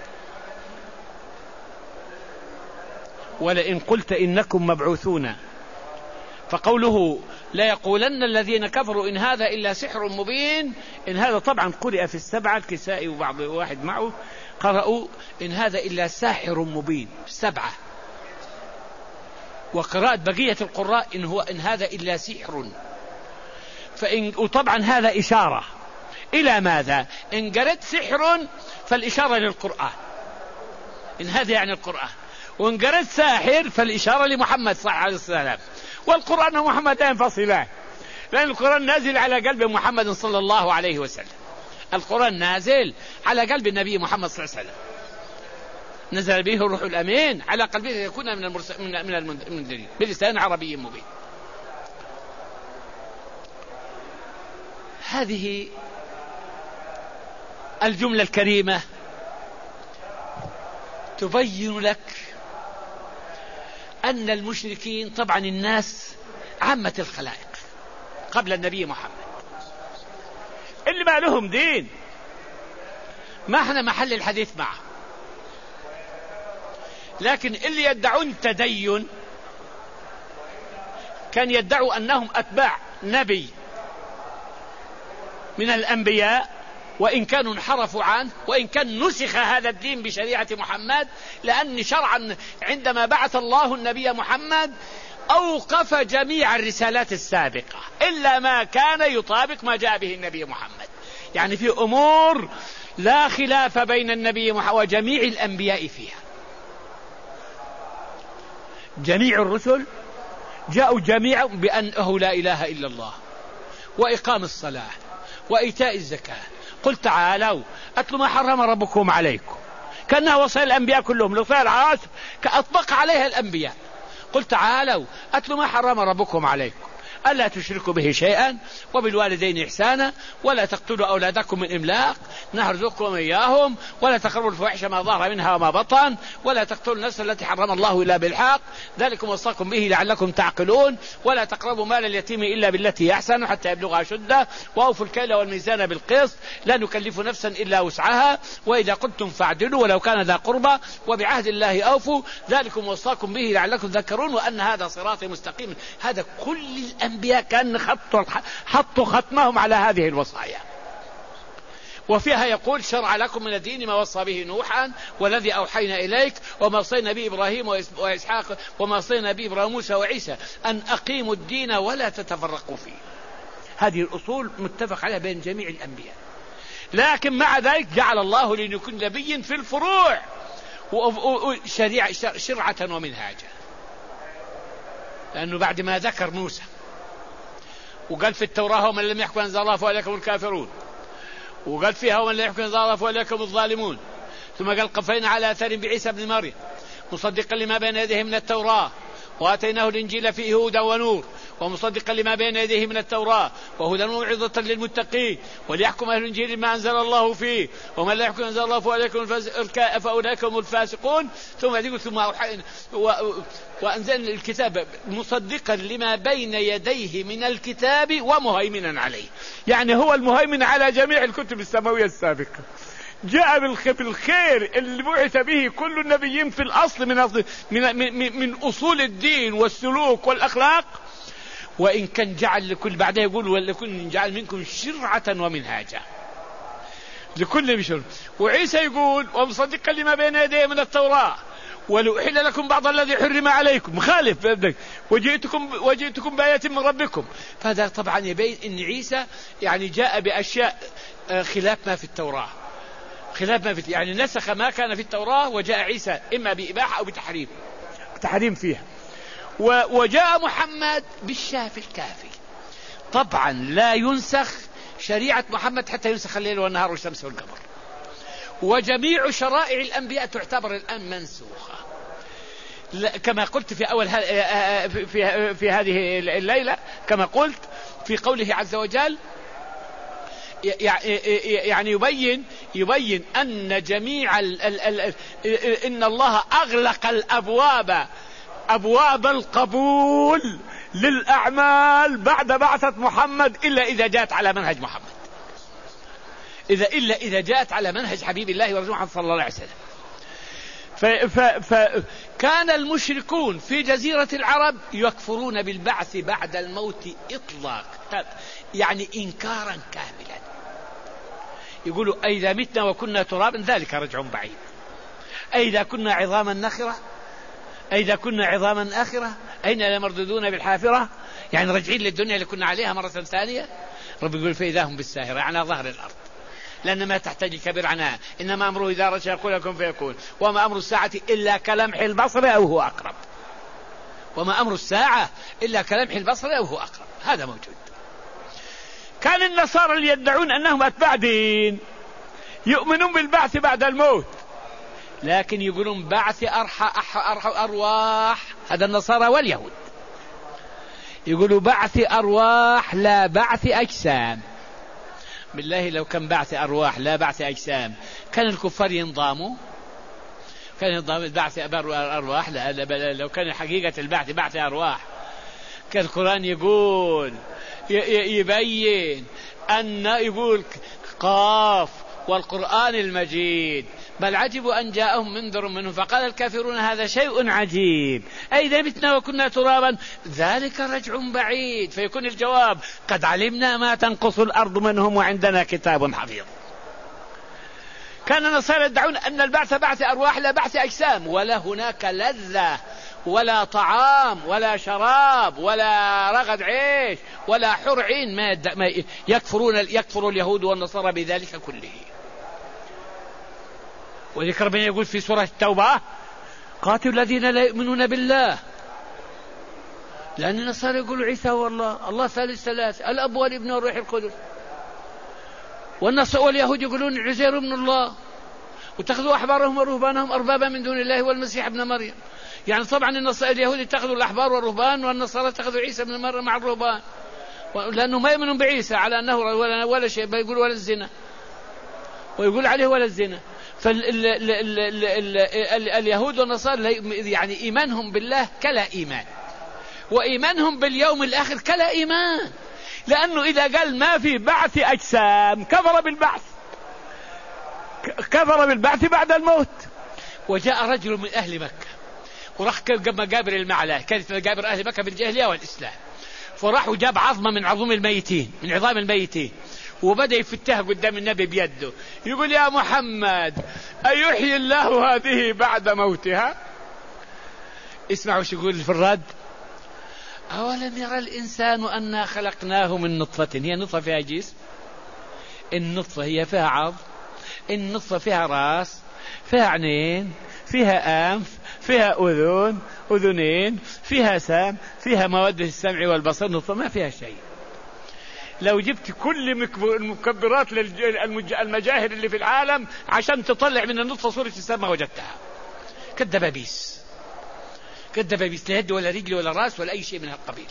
ولئن قلت إنكم مبعوثون، فقوله لا يقولن الذين كفروا إن هذا إلا سحر مبين، إن هذا طبعا قرئ في السبعة، الكسائي وبعض واحد معه قرأوا إن هذا إلا ساحر مبين سبعة، وقراءة بقية القراء إن هو إن هذا إلا سحر. فإن وطبعا هذا إشارة إلى ماذا؟ إن قرأت سحر فالإشارة للقرآن، إن هذا يعني القرآن، وإن قرأت ساحر فالإشارة لمحمد صلى الله عليه وسلم. والقرآن ومحمد ينفصلان، لأن القرآن نازل على قلب محمد صلى الله عليه وسلم، القرآن نازل على قلب النبي محمد صلى الله عليه وسلم، نزل به الروح الأمين على قلبه يكون من المرس... من المنذرين بلسان عربي مبين. هذه الجملة الكريمة تبين لك أن المشركين طبعا الناس عامة الخلائق قبل النبي محمد اللي ما لهم دين، ما احنا محل الحديث معه، لكن اللي يدعون التدين كان يدعوا أنهم أتباع نبي من الأنبياء، وإن كانوا انحرفوا عنه، وإن كان نسخ هذا الدين بشريعة محمد، لأن شرعا عندما بعث الله النبي محمد أوقف جميع الرسالات السابقة إلا ما كان يطابق ما جاء به النبي محمد. يعني في أمور لا خلاف بين النبي محمد وجميع الأنبياء فيها، جميع الرسل جاءوا جميعا بأنه لا إله إلا الله، وإقام الصلاة، وإيتاء الزكاة. قل تعالوا أتلوا ما حرم ربكم عليكم، كأنها وصايا الأنبياء كلهم، لطير العصر كأطبق عليها الأنبياء. قل تعالوا أتلوا ما حرم ربكم عليكم ألا تشركوا به شيئا وبالوالدين إحسانا ولا تقتلوا أولادكم من إملاق نرزقكم إياهم ولا تقربوا الفواحش ما ظهر منها وما بطن ولا تقتلوا النفس التي حرم الله إلا بالحق ذلكم وصاكم به لعلكم تعقلون ولا تقربوا مال اليتيم إلا بالتي أحسن حتى يبلغ أشده وأوفوا الكيل والميزان بالقسط لا نكلف نفسا إلا وسعها وإذا قلتم فاعدلوا ولو كان ذا قربى وبعهد الله أوفوا ذلكم وصاكم به لعلكم تذكرون وأن هذا صراطي مستقيم. هذا كل الأنبياء كان حطوا حطوا ختمهم على هذه الوصايا. وفيها يقول شرع لكم من الدين ما وصى به نوحا والذي أوحينا إليك وما وصينا به إبراهيم وإسحاق وما وصينا به إبراهيم موسى وعيسى أن أقيموا الدين ولا تتفرقوا فيه. هذه الأصول متفق عليها بين جميع الأنبياء، لكن مع ذلك جعل الله لكل نبي في الفروع شريعة شرعة ومنهاجا، لأنه بعد ما ذكر موسى وقال في التوراة ومن لم يحكم أنزل الله فأولئكم الكافرون، وقال فيها ومن لم يحكم أنزل الله فأولئكم الظالمون، ثم قال قفينا على أثر بعيسى بن مريم، مصدقا لما بين يديه من التوراة وآتيناه الإنجيل فيه هدى ونور ومصدقا لما بين يديه من التوراة وهدى وموعظة للمتقين وليحكم أهل الإنجيل ما أنزل الله فيه ومن لا يحكم أنزل الله فأولئك هم الفاسقون. ثم يقول ثم وأنزل الكتاب مصدقا لما بين يديه من الكتاب ومهيمنا عليه، يعني هو المهيمن على جميع الكتب السماوية السابقة. جاء بالخير اللي بعث به كل النبيين في الأصل من, أصل من, من, من أصول الدين والسلوك والأخلاق، وإن كان جعل لكل بعدها يقول ولكل جعل منكم شرعة ومنهاجا لكل بشر. وعيسى يقول ومصدقا لما بين يديه من التوراة ولأحل لكم بعض الذي حرم عليكم مخالف وجئتكم وجئتكم بآية من ربكم. فهذا طبعا يبين أن عيسى يعني جاء بأشياء خلاف ما في التوراة، خلاف ما في يعني نسخ ما كان في التوراة، وجاء عيسى إما بإباحة أو بتحريم تحريم فيها. وجاء محمد بالشافي الكافي. طبعا لا ينسخ شريعة محمد حتى ينسخ الليل والنهار والشمس والقمر، وجميع شرائع الأنبياء تعتبر الآن منسوخة كما قلت في أول في, في, في هذه الليلة، كما قلت في قوله عز وجل يعني يبين يبين أن جميع ال ال ال إن الله أغلق الأبواب أبواب القبول للأعمال بعد بعثة محمد إلا إذا جاءت على منهج محمد، إذا إلا إذا جاءت على منهج حبيب الله ورسوله محمد صلى الله عليه وسلم. فكان المشركون في جزيرة العرب يكفرون بالبعث بعد الموت إطلاق، يعني إنكارا كاملا. يقولوا أئذا متنا وكنا ترابا ذلك رجع بعيد، أئذا كنا عظاما نخرة، أئذا كنا عظاما آخرة أين لمردودون بالحافرة، يعني رجعين للدنيا اللي كنا عليها مرة ثانية. رب يقول فإذا هم بالساهرة على ظهر الأرض، لأن ما تحتاج كبير عنها، إنما أمره إذا رشى يقول لكم فيكون، وما أمر الساعة إلا كلمح البصر أو هو أقرب، وما أمر الساعة إلا كلمح البصر أو هو أقرب. هذا موجود. كان النصارى اللي يدعون أنهم أتباع دين يؤمنون بالبعث بعد الموت، لكن يقولون بعث أرح أرح أرواح، هذا النصارى واليهود يقولوا بعث أرواح لا بعث أجسام. بالله لو كان بعث أرواح لا بعث أجسام كان الكفار ينضاموا؟ كان ينضام البعث أرواح؟ لا، لو كان حقيقة البعث بعث أرواح كان القرآن يقول يبين أن يقول قاف والقرآن المجيد بل عجبوا أن جاءهم منذر منهم فقال الكافرون هذا شيء عجيب أئذا متنا وكنا ترابا ذلك رجع بعيد. فيكون الجواب قد علمنا ما تنقص الأرض منهم وعندنا كتاب حفيظ. كان النصارى يدعون أن البعث بعث أرواح لا بعث أجسام، ولا هناك لذة ولا طعام ولا شراب ولا رغد عيش ولا حر عين، ما يكفرون يكفر اليهود والنصارى بذلك كله. وذكر ربنا يقول في سورة التوبة قاتلوا الذين لا يؤمنون بالله، لأن النصارى يقولوا عيسى هو الله، الله ثالث ثلاث، الأب والابن والروح القدس، والنصارى واليهود يقولون عزير ابن الله، واتخذوا أحبارهم ورهبانهم أربابا من دون الله والمسيح ابن مريم. يعني طبعا اليهود اتخذوا الأحبار والرهبان، والنصارى اتخذوا عيسى ابن مريم مع الرهبان، لأنه ما يؤمنون بعيسى على أنه ولا, ولا شيء، بيقول ولا الزنا، ويقول عليه ولا الزنا. فاليهود والنصارى يعني إيمانهم بالله كلا إيمان، وإيمانهم باليوم الآخر كلا إيمان، لأنه إذا قال ما في بعث أجسام كفر بالبعث، كفر بالبعث بعد الموت. وجاء رجل من أهل مكة وراح مقابر المعلى، كانت مقابر أهل مكة بالجاهلية والإسلام، فراح وجاب عظمة من عظم الميتين، من عظام الميتين، وبدأ يفتها قدام النبي بيده يقول يا محمد أيحيي الله هذه بعد موتها؟ اسمعوا وش يقول في الرد: أولم يرى الإنسان أنا خلقناه من نطفة، هي نطفة فيها جسم، النطفة هي فيها عظم، النطفة فيها راس، فيها عينين، فيها أنف، فيها أذن أذنين، فيها سام، فيها مواد السمع والبصر، نطفة ما فيها شيء. لو جبت كل المكبرات المجاهر اللي في العالم عشان تطلع من النطفة صورة السماء وجدتها كالدبابيس. كذب بيسلا يد ولا رجل ولا راس ولا أي شيء من هالقبيل.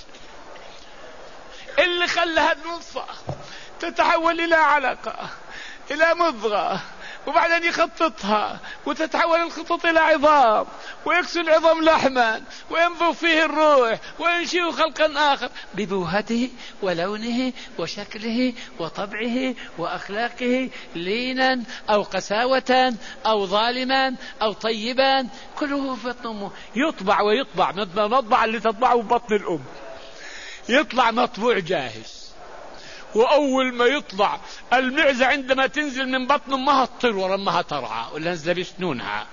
اللي خلى هالنطفة تتحول إلى علقة إلى مضغة وبعدين يخططها وتتحول الخطط إلى عظام ويكسو العظام لحما وينفخ فيه الروح وينشئ خلقا آخر ببوهته ولونه وشكله وطبعه وأخلاقه، لينا أو قساوة أو ظالما أو طيبا، كله في بطن أمه. يطبع ويطبع مطبع اللي تطبعه ببطن الأم، يطلع مطبوع جاهز. وأول ما يطلع المعزة عندما تنزل من بطن أمها تطير ورا أمها ترعى ولا نزل بسنونها،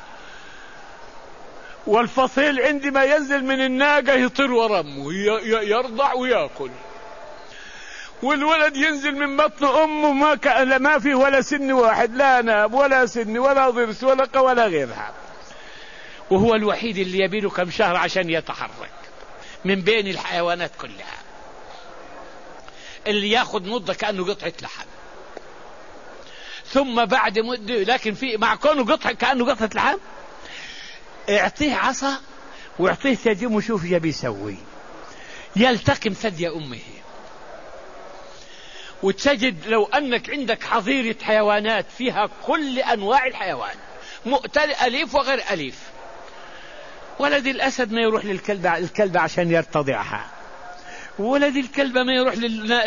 والفصيل عندما ينزل من الناقة يطير ورا أمه يرضع ويأكل، والولد ينزل من بطن أمه ما كان ما فيه ولا سن واحد، لا ناب ولا سن ولا ضرس ولا قوى ولا غيرها، وهو الوحيد اللي يبيله كم شهر عشان يتحرك من بين الحيوانات كلها، اللي ياخذ مدة كأنه قطعة لحم. ثم بعد مدة، لكن في مع كونه قطعة كأنه قطعة لحم، اعطيه عصا واعطيه سجم وشوف يا بيسوي، يلتقم ثدي أمه. وتجد لو أنك عندك حظيرة حيوانات فيها كل أنواع الحيوان، مؤتل أليف وغير أليف. ولد الأسد ما يروح للكلبة الكلبة عشان يرتضعها، ولد الكلبة ما يروح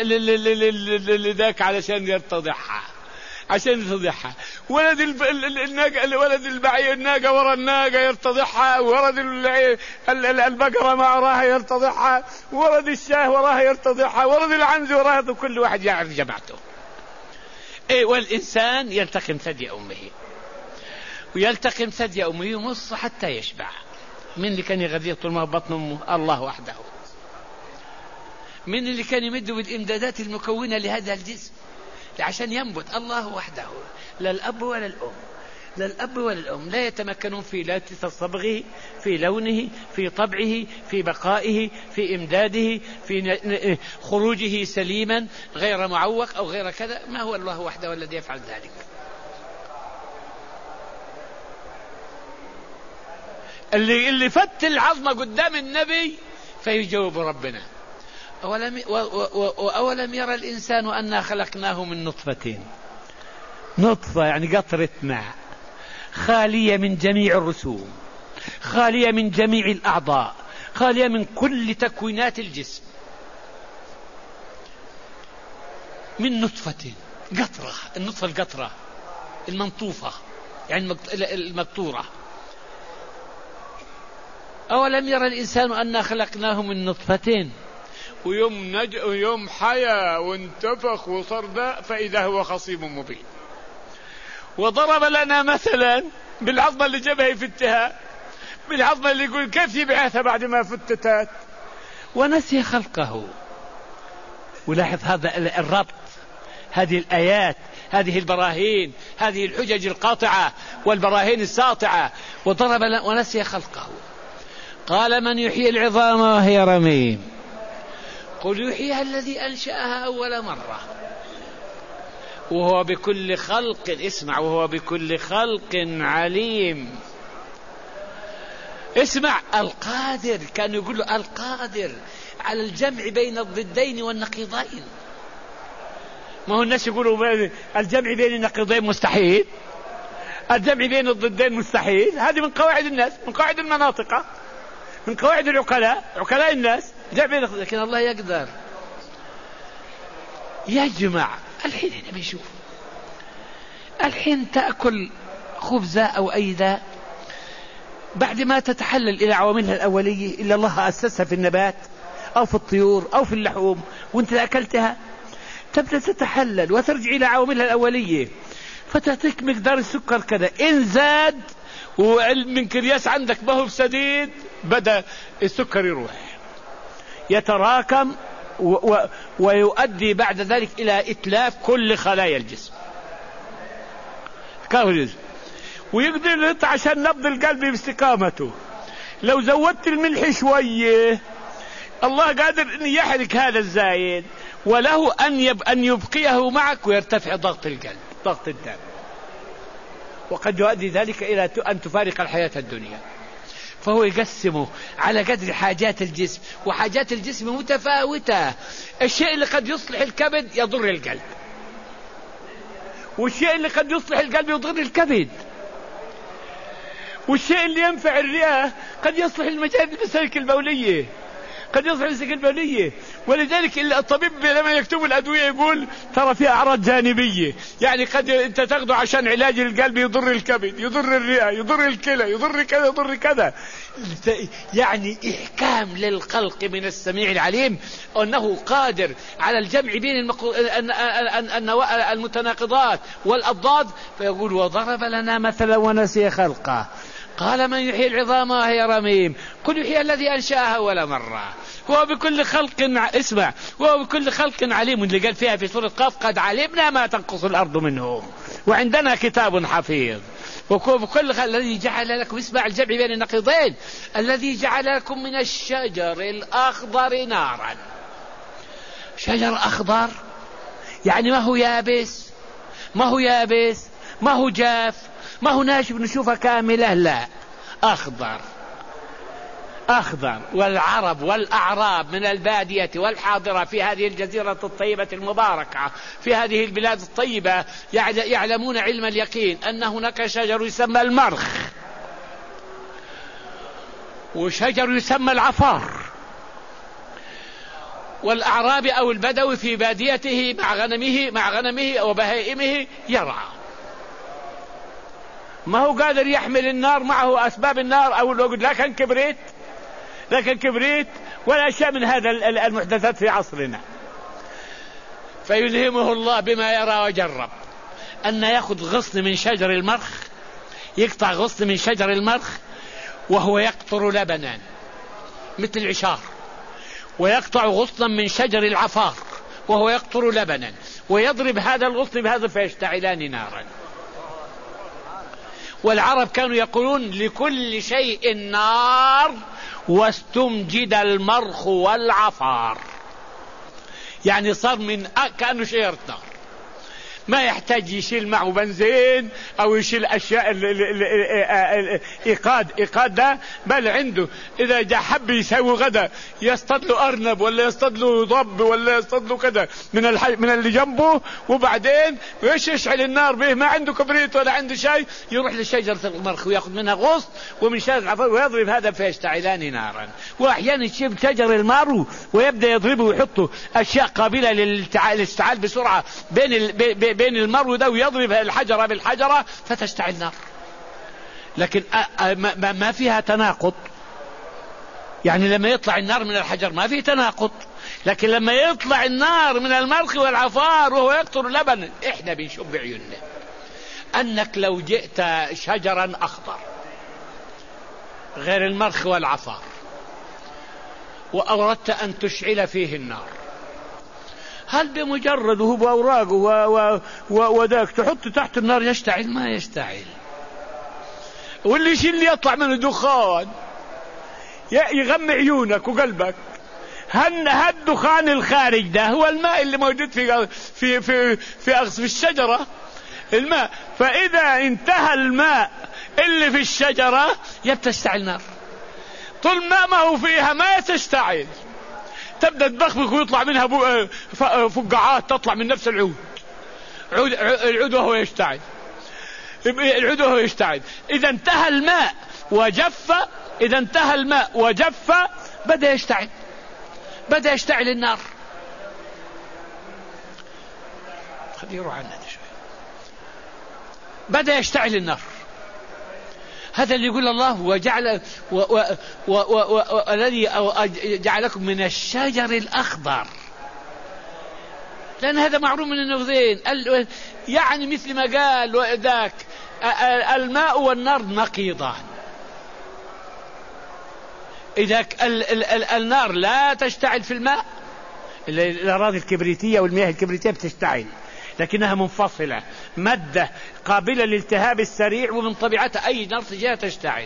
لذاك علشان يرتضعها عشان يرتضعها، ولد الناقة ولد البعير الناقة ورا الناقة يرتضعها، ولد البقرة ما وراها يرتضعها، ولد الشاه وراها يرتضعها، ولد العنز وراها، كل واحد يعرف جماعته. إيه، والإنسان يلتقم ثدي أمه، ويلتقم ثدي أمه يمص حتى يشبع. من اللي كان يغذيه طول ما بطن أمه؟ الله وحده. من اللي كان يمده بالإمدادات المكونة لهذا الجسم عشان ينبت؟ الله وحده. لا الأب ولا الأم، لا الأب ولا الأم لا يتمكنون في لا تصبغه، في لونه، في طبعه، في بقائه، في إمداده، في خروجه سليما غير معوق أو غير كذا. ما هو الله وحده الذي يفعل ذلك؟ اللي اللي فت العظمة قدام النبي فيجاوب ربنا: أولم, وأولم يرى الإنسان أنا خلقناه من نطفة. نطفة يعني قطرة ماء خالية من جميع الرسوم، خالية من جميع الأعضاء، خالية من كل تكوينات الجسم، من نطفة قطرة. النطفة القطرة المنطوفة يعني المقطورة. أولم يرى الإنسان أنا خلقناه من نطفة، ويوم, نج... ويوم حيا وانتفخ وصار ذا فإذا هو خصيم مبين. وضرب لنا مثلا بالعظمة اللي جابها يفتها، بالعظمة اللي يقول كيف يبعثها بعد ما فتتت، ونسي خلقه. ولاحظ هذا الربط، هذه الآيات، هذه البراهين، هذه الحجج القاطعة والبراهين الساطعة. وضرب لنا ونسي خلقه. قال: من يحيي العظام وهي رميم؟ قل يحييها الذي أنشأها أول مرة وهو بكل خلق، اسمع، وهو بكل خلق عليم. اسمع، القادر، كان يقول له القادر على الجمع بين الضدين والنقيضين. ما هو الناس يقولوا الجمع بين النقيضين مستحيل، الجمع بين الضدين مستحيل. هذه من قواعد الناس، من قواعد المناطق، من قواعد العقلاء، عقلاء الناس، جمع. لكن الله يقدر يجمع. الحين نبي نشوف، الحين تأكل خبزة أو أي ذا بعد ما تتحلل إلى عواملها الأولية إلا الله أسسها في النبات أو في الطيور أو في اللحوم، وانت أكلتها تبدأ تتحلل وترجع إلى عواملها الأولية، فتعطيك مقدار السكر كذا. إن زاد ومن كرياس عندك ما هو سديد، بدأ السكر يروح يتراكم و... و... ويؤدي بعد ذلك إلى إتلاف كل خلايا الجسم كاولز. ويقدر يطلع عشان نبض القلب باستقامته. لو زودت الملح شوية الله قادر أن يحرك هذا الزايد، وله أن, يب... أن يبقيه معك ويرتفع ضغط القلب، ضغط الدم، وقد يؤدي ذلك إلى أن تفارق الحياة الدنيا. فهو يقسمه على قدر حاجات الجسم، وحاجات الجسم متفاوتة. الشيء اللي قد يصلح الكبد يضر القلب، والشيء اللي قد يصلح القلب يضر الكبد، والشيء اللي ينفع الرئة قد يصلح المسالك البولية، قد يصلح المسالك البولية. ولذلك الطبيب لما يكتب الأدوية يقول ترى فيها أعراض جانبية، يعني قد أنت تاخده عشان علاج القلب يضر الكبد، يضر الرئة، يضر الكلى، يضر كذا، يضر كذا. يعني إحكام للخلق من السميع العليم، أنه قادر على الجمع بين المقو... المتناقضات والأضداد. فيقول وضرب لنا مثلا ونسي خلقه قال من يحيي العظام وهي رميم قل يحيي الذي أنشأها أول مرة هو بكل خلق اسمع هو بكل خلق عليم، اللي قال فيها في سورة قاف قد علمنا ما تنقص الأرض منهم وعندنا كتاب حفيظ. وكل الذي جعل لكم اسمع الجمع بين النقيضين، الذي جعل لكم من الشجر الأخضر نارا. شجر أخضر يعني ما هو يابس، ما هو يابس، ما هو جاف، ما هو ناشف نشوفه كاملة، لا، أخضر أخضر. والعرب والأعراب من البادية والحاضرة في هذه الجزيرة الطيبة المباركة في هذه البلاد الطيبة يعلمون علم اليقين أن هناك شجر يسمى المرخ، وشجر يسمى العفار. والأعرابي أو البدوي في باديته مع غنمه مع غنمه وبهائمه يرعى، ما هو قادر يحمل النار معه أسباب النار أو الوقود، لكن كبريت لكن كبريت ولا شيء من هذا المحدثات في عصرنا. فيلهمه الله بما يرى وجرب أن يأخذ غصن من شجر المرخ، يقطع غصن من شجر المرخ وهو يقطر لبنا مثل العشار، ويقطع غصنا من شجر العفار وهو يقطر لبنا، ويضرب هذا الغصن بهذا فيشتعلان نارا. والعرب كانوا يقولون لكل شيء نار واستمجد المرخ والعفار، يعني صار من كأنه شجرة نار، ما يحتاج يشيل معه بنزين أو يشيل أشياء إيقاد إيقاد ده، بل عنده إذا جاء حب يسوي غدا يصطاد له أرنب ولا يصطاد له ضب ولا يصطاد له كذا من الح... من اللي جنبه، وبعدين ويش يشعل النار به، ما عنده كبريت ولا عنده شيء، يروح لشجرة المرخ ويأخذ منها غصن ومن شجرة العفار ويضرب هذا فيشتعلان نارا. وأحيانا يشيب شجر المار ويبدأ يضربه ويحطه أشياء قابلة للاشتعال بسرعة بين ال... بين المرو ده ويضرب الحجرة بالحجرة فتشتعل نار. لكن ما فيها تناقض، يعني لما يطلع النار من الحجر ما فيه تناقض، لكن لما يطلع النار من المرخ والعفار وهو يقطر لبن احنا بنشوف بعيوننا انك لو جئت شجرا اخضر غير المرخ والعفار واردت ان تشعل فيه النار، هل بمجرد وهو بأوراقه وذاك تحط تحت النار يشتعل؟ ما يشتعل. واللي شيء اللي يطلع منه دخان يغمي عيونك وقلبك، هل الدخان الخارج ده هو الماء اللي موجود في في في في أغصب الشجرة، الماء. فإذا انتهى الماء اللي في الشجرة يبتشتعل نار، طول ما ما هو فيها ما يتشتعل، تبدأ تبخبخ ويطلع منها فقاعات تطلع من نفس العود، عود العود وهو يشتعل، العود وهو يشتعل. إذا انتهى الماء وجف إذا انتهى الماء وجف بدأ يشتعل بدأ يشتعل النار. خليه يروح عنها شوي. بدأ يشتعل النار. هذا اللي يقول الله وجعل والذي جعلكم من الشجر الأخضر، لأن هذا معروف من النقيضين، يعني مثل ما قال ذاك الماء والنار نقيضان. إذا النار لا تشتعل في الماء، الأراضي الكبريتية والمياه الكبريتية بتشتعل لكنها منفصلة، مادة قابلة للالتهاب السريع ومن طبيعتها أي نار تجيها تشتعل.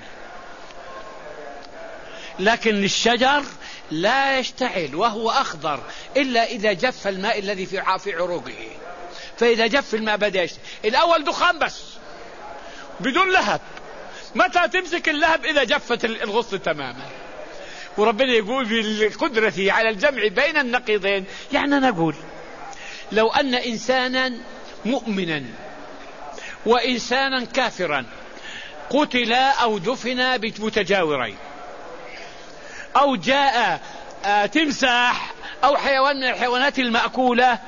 لكن الشجر لا يشتعل وهو أخضر إلا إذا جف الماء الذي في عروقه، فإذا جف الماء بدأ يشتعل. الأول دخان بس بدون لهب، متى تمسك اللهب؟ إذا جفت الغصن تماما. وربنا يقول بقدرته على الجمع بين النقيضين. يعني نقول لو أن إنسانا مؤمنا وإنسانا كافرا قتلا أو دفنا متجاورين، أو جاء تمساح أو حيوان من الحيوانات المأكولة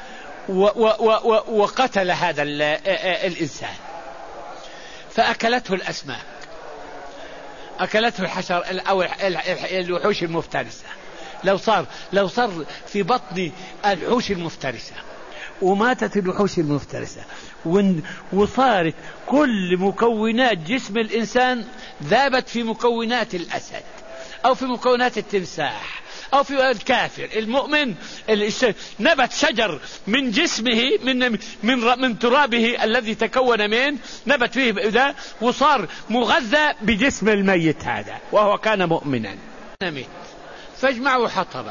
وقتل هذا الإنسان، فأكلته الأسماك، أكلته الحشر أو الوحوش المفترسة، لو صار لو صار في بطن الوحوش المفترسة وماتت الوحوش المفترسة وصارت كل مكونات جسم الإنسان ذابت في مكونات الأسد أو في مكونات التمساح أو في الكافر المؤمن، نبت شجر من جسمه من من من ترابه الذي تكون منه، نبت فيه ذا وصار مغذى بجسم الميت هذا وهو كان مؤمنا. نمت فاجمعوا حطبا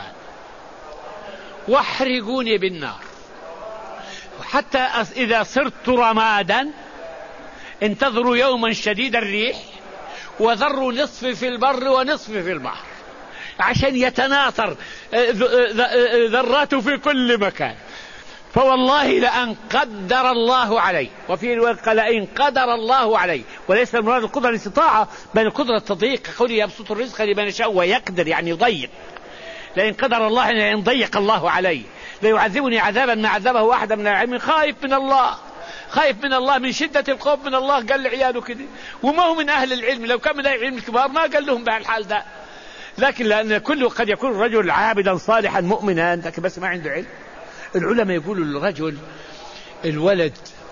واحرقوني بالنار حتى إذا صرت رمادا انتظروا يوما شديد الريح وذروا نصف في البر ونصف في البحر، عشان يتناثر ذراته في كل مكان. فوالله لأن قدر الله عليه، وفي الوقت لئن قدر الله عليه، وليس المراد القدرة الاستطاعة بل القدرة التضييق، قوله يبسط الرزق لمن يشاء ويقدر يعني يضيق. لئن قدر الله أن ضيق الله عليه ليعذبني عذابا ما عذبه واحدا من العلم. خايف من الله، خايف من الله من شدة الخوف من الله، قال لعياله كده، وما هو من أهل العلم. لو كان من أهل العلم الكبار ما قال لهم بهالحال ده، لكن لأن كله قد يكون رجل عابدا صالحا مؤمنا لكن بس ما عنده علم. العلماء يقولوا للرجل الولد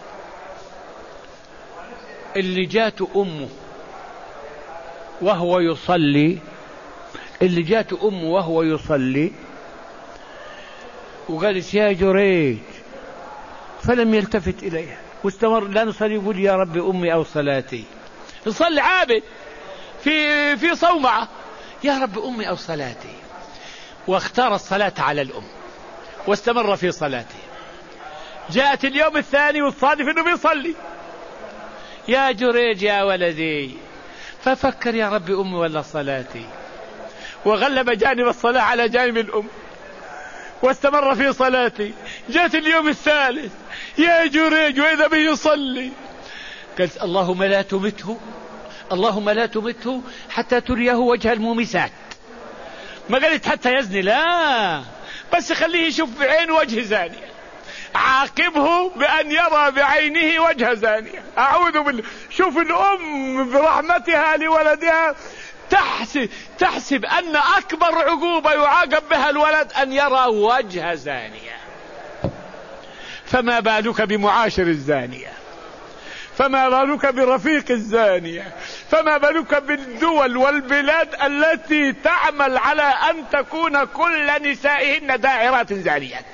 اللي جاته أمه وهو يصلي اللي جاته أمه وهو يصلي وقالت يا جريج، فلم يلتفت إليها واستمر لا نصلي، يقول يا رب أمي أو صلاتي، يصلي عابد في في صومعة، يا رب أمي أو صلاتي، واختار الصلاة على الأم واستمر في صلاته. جاءت اليوم الثاني والصادف أنه بيصلي، يا جريج يا ولدي، ففكر يا رب أمي ولا صلاتي، وغلب جانب الصلاة على جانب الأم واستمر في صلاته. جاءت اليوم الثالث، يا جريج وإذا به يصلي، قالت اللهم لا تمته، اللهم لا تمته حتى تريه وجه المومسات. ما قالت حتى يزني، لا، بس خليه يشوف بعين وجه زانية، عاقبه بأن يرى بعينه وجه زانية. أعوذ بالله. شوف الأم برحمتها لولدها تحسب, تحسب أن أكبر عقوبة يعاقب بها الولد أن يرى وجه زانية، فما بالك بمعاشر الزانية، فما بالك برفيق الزانية، فما بالك بالدول والبلاد التي تعمل على أن تكون كل نسائهن داعرات زانيات،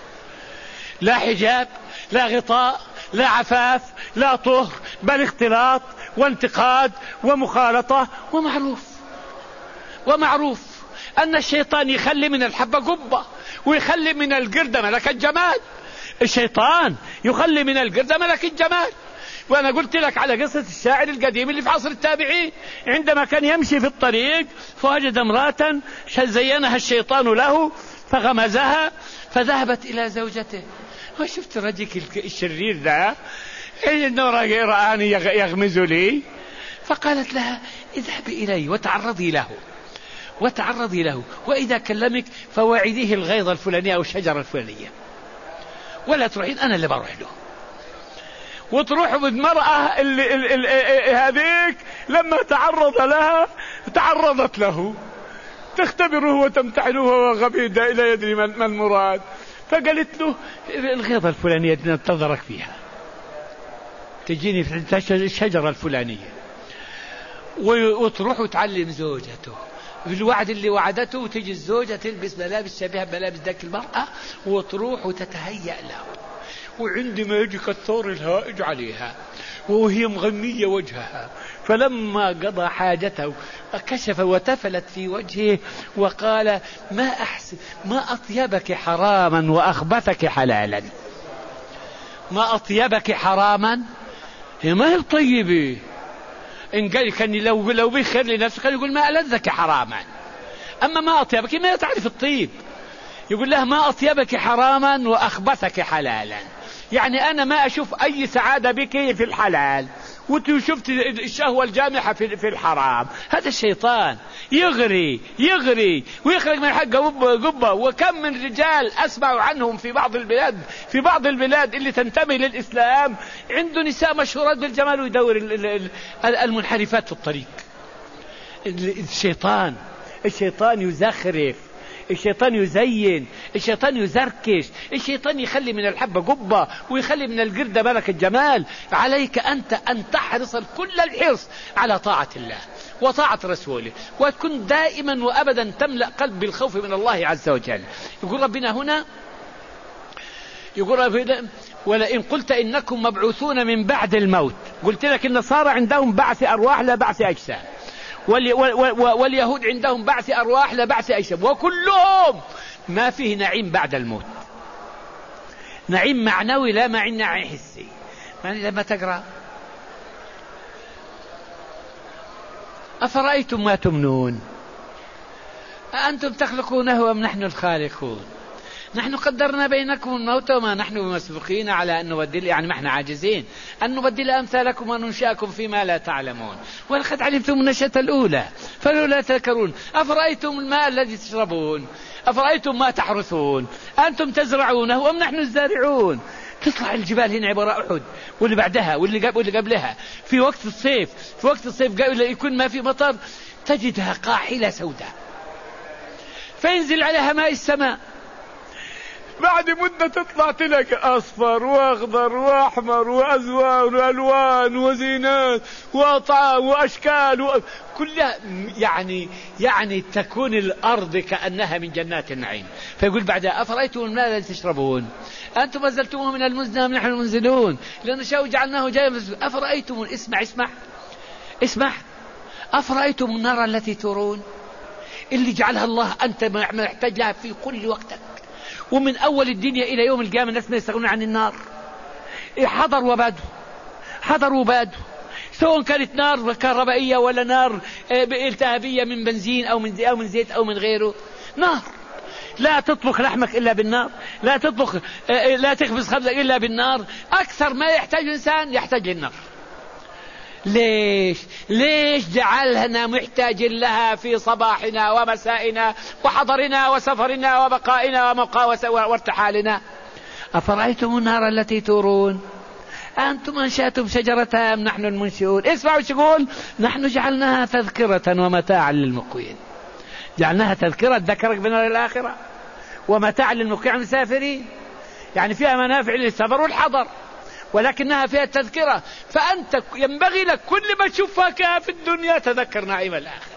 لا حجاب لا غطاء لا عفاف لا طهر، بل اختلاط وانتقاد ومخالطة. ومعروف ومعروف أن الشيطان يخلي من الحبة قبة ويخلي من القردة ملك الجمال. الشيطان يخلي من القردة ملك الجمال. وأنا قلت لك على قصة الشاعر القديم اللي في عصر التابعين، عندما كان يمشي في الطريق فوجد امرأة زينها الشيطان له فغمزها فذهبت إلى زوجته. وشفت الرجل الشرير ذا إنه رآني يغمز لي، فقالت لها اذهبي إليه وتعرضي له وتعرضي له وإذا كلمك فوعديه الغيظ الفلانية أو الشجرة الفلانية، ولا تروحين، أنا اللي بروح له. وتروح بالمرأة اللي, اللي, اللي هذيك لما تعرض لها تعرضت له، تختبره وتمتحنه وهو غبي لا يدري ما المراد. فقالت له الغيظة الفلانية ننتظرك فيها، تجيني في الشجرة الفلانية. وتروح وتعلم زوجته بالوعد اللي وعدته، وتجي الزوجة تلبس ملابس شبيهة بملابس ذاك المرأة وتروح وتتهيأ له، وعندما يجي الثور الهائج عليها وهي مغمية وجهها، فلما قضى حاجته كشف وتفلت في وجهه وقال ما أحسن ما أطيبك حراما وأخبثك حلالا. ما أطيبك حراما، هي ما هي الطيبة، إن قال كان لو لو بيخير لنفسه كان يقول ما ألذك حراما، أما ما أطيبك ما تعرف الطيب. يقول له ما أطيبك حراما وأخبثك حلالا، يعني أنا ما أشوف أي سعادة بك في الحلال وانتو شفت الشهوة الجامحة في الحرام. هذا الشيطان يغري يغري ويخرج من حق قبة. وكم من رجال أسمع عنهم في بعض البلاد في بعض البلاد اللي تنتمي للإسلام عنده نساء مشهورات بالجمال ويدور المنحرفات في الطريق. الشيطان الشيطان يزخرف، الشيطان يزين، الشيطان يزركش، الشيطان يخلي من الحبة قبة ويخلي من القردة ملك الجمال. عليك أنت أن تحرص كل الحرص على طاعة الله وطاعة رسوله، وتكون دائما وأبدا تملأ قلب بالخوف من الله عز وجل. يقول ربنا هنا، يقول ربنا ولئن قلت إنكم مبعوثون من بعد الموت، قلت لك النصارى عندهم بعث أرواح لا بعث أجسام، واليهود عندهم بعث أرواح لا بعث أجسام، وكلهم ما فيه نعيم بعد الموت، نعيم معنوي لا نعيم حسي. يعني لما تقرأ أفرأيتم ما تمنون أأنتم تخلقونه أم نحن الخالقون نحن قدرنا بينكم الموت وما نحن بمسبوقين على أن نبدل، يعني ما احنا عاجزين أن نبدل أمثالكم وننشأكم فيما لا تعلمون، ولقد علمتم النشأة الأولى فلولا تذكرون. أفرأيتم الماء الذي تشربون أفرأيتم ما تحرثون أنتم تزرعونه أم نحن الزارعون. تطلع الجبال هنا عبارة أحد واللي بعدها واللي قبل واللي قبلها في وقت الصيف في وقت الصيف يكون ما في مطر تجدها قاحلة سوداء، فينزل عليها ماء السماء، بعد مدة تطلع تلك أصفر وأخضر وأحمر وأزوان وألوان وزينات وأطعام وأشكال و... كلها يعني يعني تكون الأرض كأنها من جنات النعيم. فيقول بعدها أفرأيتم الماء الذي تشربون أنتم أنزلتموه من المزن أم نحن المنزلون لنشاء جعلناه جاء. أفرأيتم اسمع اسمع اسمع أفرأيتم النار التي ترون اللي جعلها الله أنت محتاج لها في كل وقتك، ومن أول الدنيا إلى يوم القيامة الناس ما يستغنون عن النار، حضر وبادوا حضر وبادوا، سواء كانت نار كهربائية ولا نار التهابية من بنزين أو من أو من زيت أو من غيره. نار لا تطبخ لحمك إلا بالنار، لا تطبخ لا تخبز خبزك إلا بالنار. أكثر ما يحتاج الإنسان يحتاج للنار. ليش ليش جعلنا محتاجين لها في صباحنا ومسائنا وحضرنا وسفرنا وبقائنا ومقاوسة وارتحالنا؟ أفرأيتم النار التي تورون أنتم أنشأتم شجرتها أم نحن المنشئون. اسمعوا شو يقول، نحن جعلناها تذكرة ومتاعا للمقوين. جعلناها تذكرة تذكرك بنار الآخرة ومتاعا للمقوين المسافرين، يعني فيها منافع للسفر والحضر ولكنها فيها التذكرة. فأنت ينبغي لك كل ما تشوفها في الدنيا تذكر نعيم الآخرة،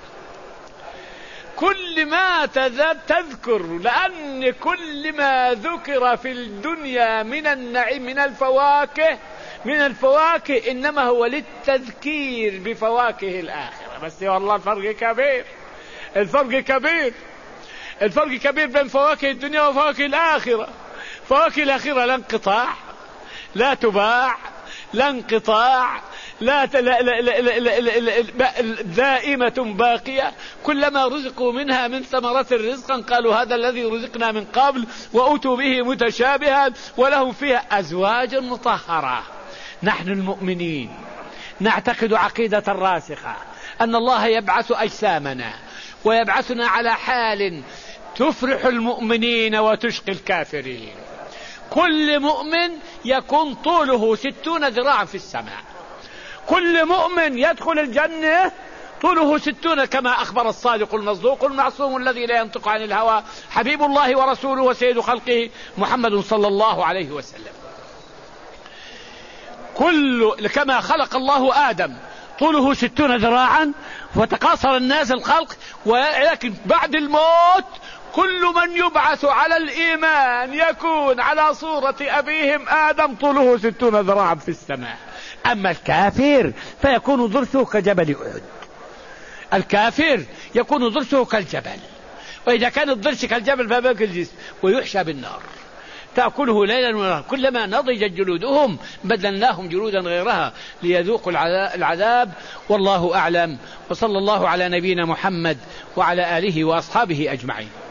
كل ما تذكر، لأن كل ما ذكر في الدنيا من النعيم من الفواكه من الفواكه إنما هو للتذكير بفواكه الآخرة. بس والله الفرق كبير الفرق كبير الفرق كبير بين فواكه الدنيا وفواكه الآخرة. فواكه الآخرة لا انقطاع، لا تباع، لا انقطاع، لا, لا, لا, لا, لا, لا, لا دائمة باقية. كلما رزقوا منها من ثمرة رزقا قالوا هذا الذي رزقنا من قبل وأتوا به متشابها ولهم فيها أزواج مطهرة. نحن المؤمنين نعتقد عقيدة راسخة أن الله يبعث أجسامنا ويبعثنا على حال تفرح المؤمنين وتشقي الكافرين. كل مؤمن يكون طوله ستون ذراعا في السماء، كل مؤمن يدخل الجنة طوله ستون كما أخبر الصادق المصدوق المعصوم الذي لا ينطق عن الهوى حبيب الله ورسوله وسيد خلقه محمد صلى الله عليه وسلم. كل كما خلق الله آدم طوله ستون ذراعا وتقاصر الناس الخلق، ولكن بعد الموت كل من يبعث على الإيمان يكون على صورة أبيهم آدم طوله ستون ذراعا في السماء. أما الكافر فيكون ضرسه كجبل أحد، الكافر يكون ضرسه كالجبل، وإذا كان الضرس كالجبل فباقي الجسم ويحشى بالنار تأكله ليلا ونهارا كلما نضجت جلودهم بدلناهم جلودا غيرها ليذوقوا العذاب والله أعلم، وصلى الله على نبينا محمد وعلى آله وأصحابه أجمعين.